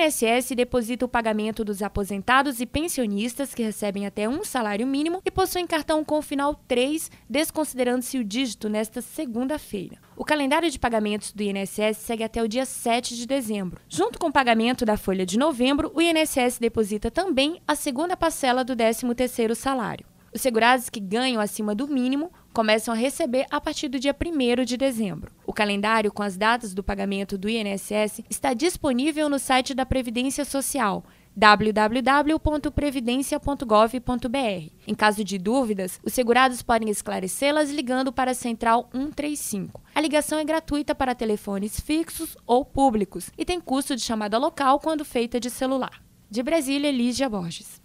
INSS deposita o pagamento dos aposentados e pensionistas que recebem até um salário mínimo e possuem cartão com o final 3, desconsiderando-se o dígito nesta segunda-feira. O calendário de pagamentos do INSS segue até o dia 7 de dezembro. Junto com o pagamento da folha de novembro, o INSS deposita também a segunda parcela do 13º salário. Os segurados que ganham acima do mínimo começam a receber a partir do dia 1º de dezembro. O calendário com as datas do pagamento do INSS está disponível no site da Previdência Social, www.previdencia.gov.br. Em caso de dúvidas, os segurados podem esclarecê-las ligando para a Central 135. A ligação é gratuita para telefones fixos ou públicos e tem custo de chamada local quando feita de celular. De Brasília, Lígia Borges.